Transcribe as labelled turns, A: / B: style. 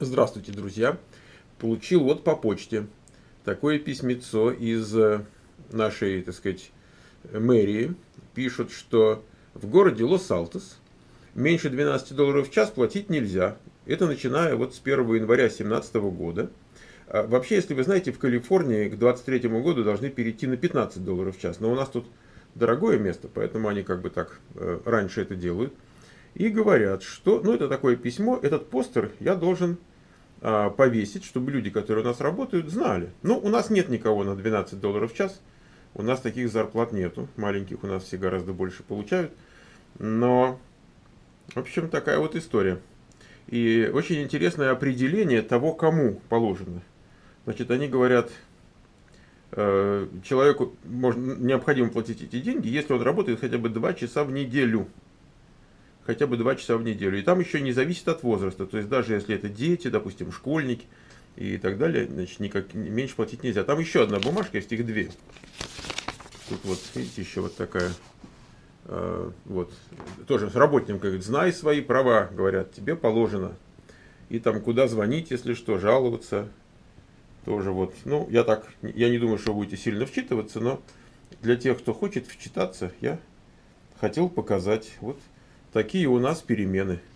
A: Здравствуйте, друзья! Получил вот по почте такое письмецо из нашей, так сказать, мэрии. Пишут, что в городе Лос-Алтос меньше $12 в час платить нельзя. Это начиная вот с 1 января 2017 года. Вообще, если вы знаете, в Калифорнии к 2023 году должны перейти на $15 в час. Но у нас тут дорогое место, поэтому они как бы так раньше это делают. И говорят, что, ну это такое письмо, этот постер я должен повесить, чтобы люди, которые у нас работают, знали. Ну, у нас нет никого на $12 в час, у нас таких зарплат нету, маленьких у нас все гораздо больше получают. Но, в общем, такая вот история. И очень интересное определение того, кому положено. Значит, они говорят, человеку необходимо платить эти деньги, если он работает хотя бы 2 часа в неделю. Хотя бы 2 часа в неделю. И там еще не зависит от возраста. То есть даже если это дети, допустим, школьники и так далее, значит, меньше платить нельзя. Там еще одна бумажка, есть их две. Тут вот, видите, еще вот такая. Вот. Тоже с работником говорит, знай свои права, говорят, тебе положено. И там куда звонить, если что, жаловаться. Тоже вот. Ну, я не думаю, что вы будете сильно вчитываться, но для тех, кто хочет вчитаться, я хотел показать. Вот такие у нас перемены.